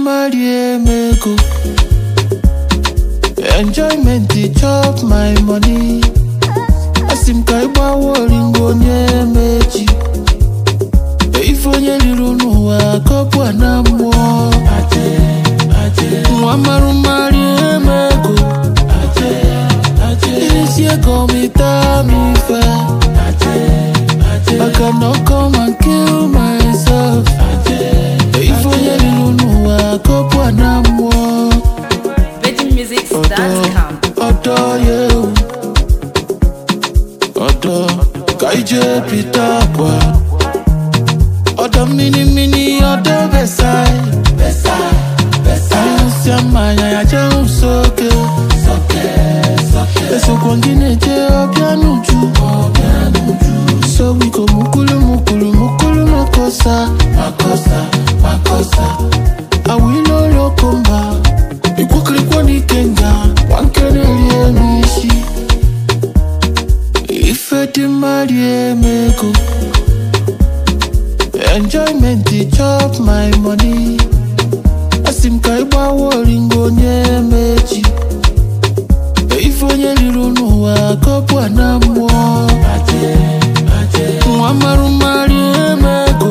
marry meko. Enjoyment they chop my money. Asim kaiba waringo nye meji. If onye liru nuwa kopwa na mwo. Mwamaru marry meko. Inisiye komita mifa. I cannot come and kill myself. If onye liru nuwa kopwa na mwo. VeggieMusics.com. Odo you, Odo Kaije Pitakwa, Odo mini Odo Besai, Anusia maya ya jẹun soke, Eso kwangine je obianuju. So we go mukulu makosa. Awilo lokomba. Ikukli kwa nikenga, wankene liye mishi. Ife di marry meko. Enjoyment they chop my money. Asim kaiba waringo nye meji. Ife onye liru nuwa kopwa na mwo. Mwamaru marry meko.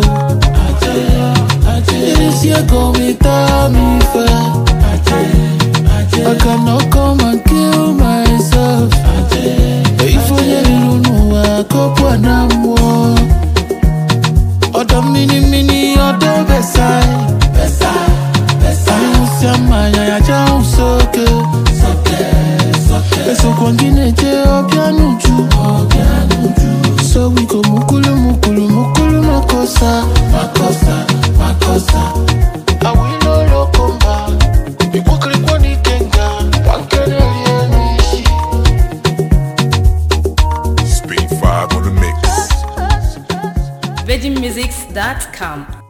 Inisiye komita mifa. I cannot come and kill myself. If onye liru nuwa kopwa na mwo. Odo mini Odo Besai. Anusia maya ya jẹun soke. Eso kwangine je obianuju. So we go mukulu makosa. Awilo lokomba. Ikukli kwa nikenga, wankene liye mishi. Speed 5 on the mix. VeggieMusics.com.